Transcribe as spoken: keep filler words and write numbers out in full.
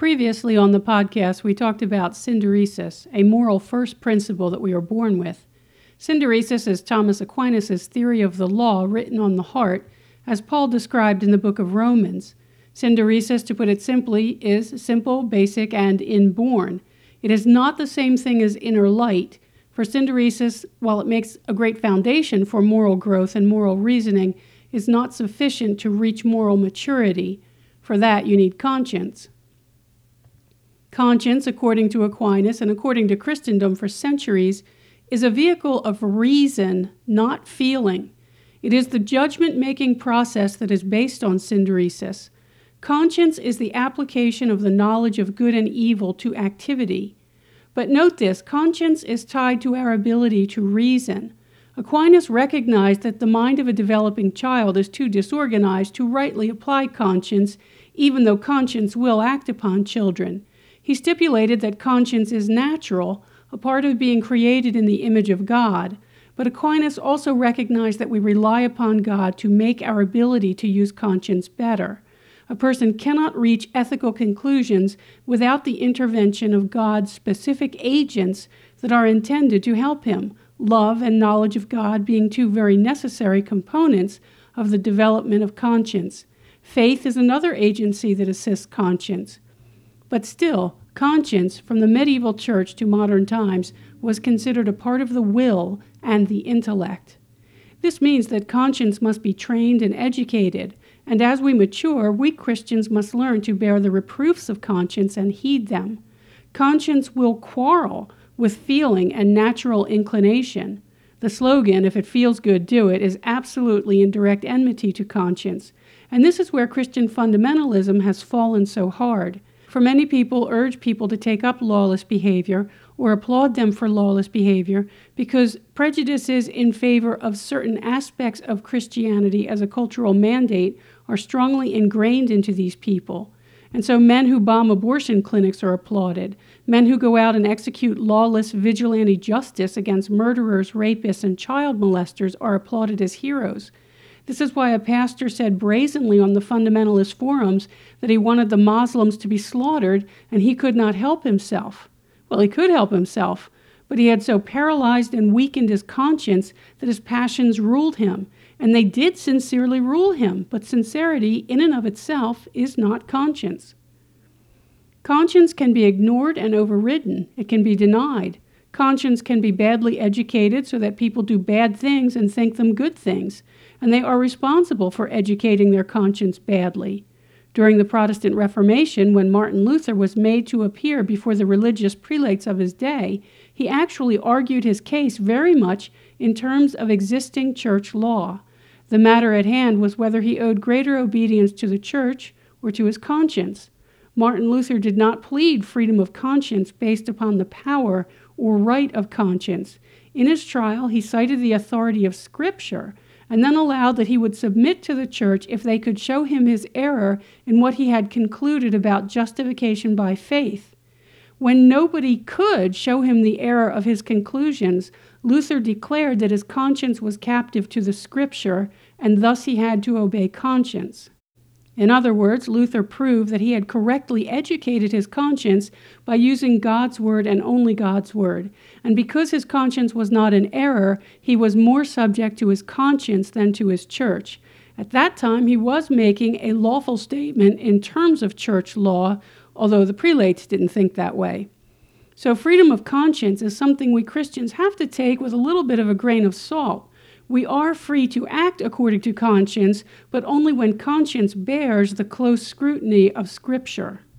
Previously on the podcast, we talked about synderesis, a moral first principle that we are born with. Synderesis is Thomas Aquinas' theory of the law written on the heart, as Paul described in the book of Romans. Synderesis, to put it simply, is simple, basic, and inborn. It is not the same thing as inner light. For synderesis, while it makes a great foundation for moral growth and moral reasoning, is not sufficient to reach moral maturity. For that, you need conscience. Conscience, according to Aquinas and according to Christendom for centuries, is a vehicle of reason, not feeling. It is the judgment-making process that is based on synderesis. Conscience is the application of the knowledge of good and evil to activity. But note this, conscience is tied to our ability to reason. Aquinas recognized that the mind of a developing child is too disorganized to rightly apply conscience, even though conscience will act upon children. He stipulated that conscience is natural, a part of being created in the image of God, but Aquinas also recognized that we rely upon God to make our ability to use conscience better. A person cannot reach ethical conclusions without the intervention of God's specific agents that are intended to help him, love and knowledge of God being two very necessary components of the development of conscience. Faith is another agency that assists conscience. But still, conscience, from the medieval church to modern times, was considered a part of the will and the intellect. This means that conscience must be trained and educated, and as we mature, we Christians must learn to bear the reproofs of conscience and heed them. Conscience will quarrel with feeling and natural inclination. The slogan, "If it feels good, do it," is absolutely in direct enmity to conscience, and this is where Christian fundamentalism has fallen so hard. For many people urge people to take up lawless behavior or applaud them for lawless behavior because prejudices in favor of certain aspects of Christianity as a cultural mandate are strongly ingrained into these people. And so men who bomb abortion clinics are applauded. Men who go out and execute lawless vigilante justice against murderers, rapists, and child molesters are applauded as heroes. This is why a pastor said brazenly on the fundamentalist forums that he wanted the Muslims to be slaughtered and he could not help himself. Well, he could help himself, but he had so paralyzed and weakened his conscience that his passions ruled him. And they did sincerely rule him, but sincerity in and of itself is not conscience. Conscience can be ignored and overridden. It can be denied. Conscience can be badly educated so that people do bad things and think them good things, and they are responsible for educating their conscience badly. During the Protestant Reformation, when Martin Luther was made to appear before the religious prelates of his day, he actually argued his case very much in terms of existing church law. The matter at hand was whether he owed greater obedience to the church or to his conscience. Martin Luther did not plead freedom of conscience based upon the power or right of conscience. In his trial, he cited the authority of Scripture and then allowed that he would submit to the church if they could show him his error in what he had concluded about justification by faith. When nobody could show him the error of his conclusions, Luther declared that his conscience was captive to the Scripture, and thus he had to obey conscience. In other words, Luther proved that he had correctly educated his conscience by using God's word and only God's word. And because his conscience was not in error, he was more subject to his conscience than to his church. At that time, he was making a lawful statement in terms of church law, although the prelates didn't think that way. So freedom of conscience is something we Christians have to take with a little bit of a grain of salt. We are free to act according to conscience, but only when conscience bears the close scrutiny of Scripture.